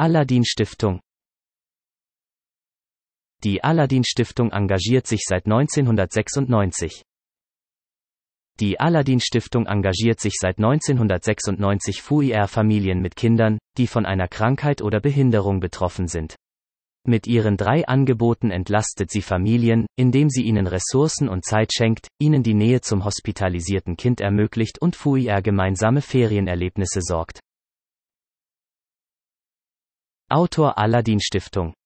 Aladdin-Stiftung. Die Aladdin-Stiftung engagiert sich seit 1996. Die Aladdin-Stiftung engagiert sich seit 1996 für Familien mit Kindern, die von einer Krankheit oder Behinderung betroffen sind. Mit ihren 3 Angeboten entlastet sie Familien, indem sie ihnen Ressourcen und Zeit schenkt, ihnen die Nähe zum hospitalisierten Kind ermöglicht und für gemeinsame Ferienerlebnisse sorgt. Autor Aladdin-Stiftung.